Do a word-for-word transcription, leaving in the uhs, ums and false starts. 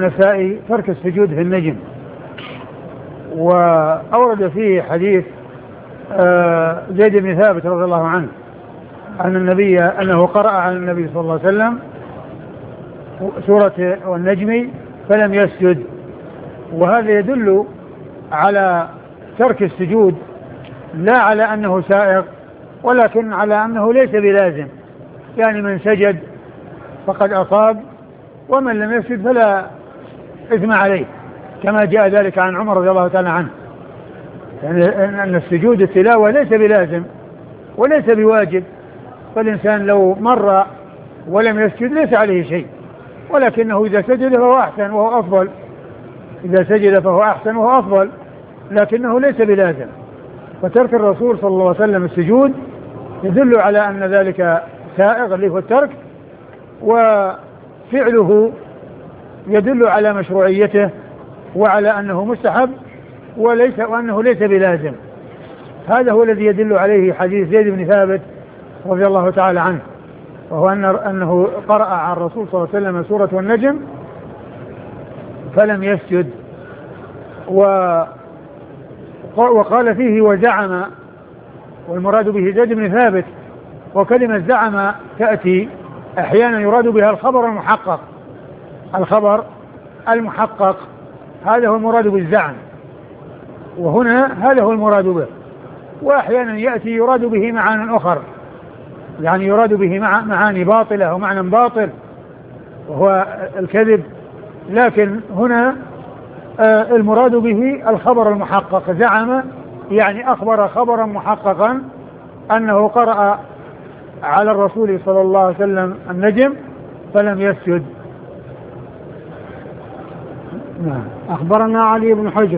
النسائي ترك السجود في النجم، وأورد فيه حديث زيد بن ثابت رضي الله عنه أن النبي أنه قرأ على النبي صلى الله عليه وسلم سورة والنجم فلم يسجد. وهذا يدل على ترك السجود لا على أنه سائغ، ولكن على أنه ليس بلازم، يعني من سجد فقد أصاب ومن لم يسجد فلا إثم عليه، كما جاء ذلك عن عمر رضي الله تعالى عنه، يعني أن السجود التلاوة ليس بلازم وليس بواجب، فالإنسان لو مر ولم يسجد ليس عليه شيء، ولكنه إذا سجد فهو أحسن وهو أفضل، إذا سجد فهو أحسن وهو أفضل، لكنه ليس بلازم. فترك الرسول صلى الله عليه وسلم السجود يدل على أن ذلك سائغ اللي هو الترك، وفعله يدل على مشروعيته وعلى أنه مستحب وليس وأنه ليس بلازم. هذا هو الذي يدل عليه حديث زيد بن ثابت رضي الله تعالى عنه، وهو أنه قرأ على الرسول صلى الله عليه وسلم سورة والنجم فلم يسجد. وقال فيه وزعم، والمراد به زيد بن ثابت، وكلمة زعم تأتي أحيانا يراد بها الخبر المحقق، الخبر المحقق هذا هو المراد بالزعم، وهنا هذا هو المراد به. وأحيانا يأتي يراد به معاني أخر، يعني يراد به معاني باطلة ومعنى باطل وهو الكذب، لكن هنا آه المراد به الخبر المحقق. زعم يعني أخبر خبرا محققا أنه قرأ على الرسول صلى الله عليه وسلم النجم فلم يسجد. أخبرنا علي بن حجر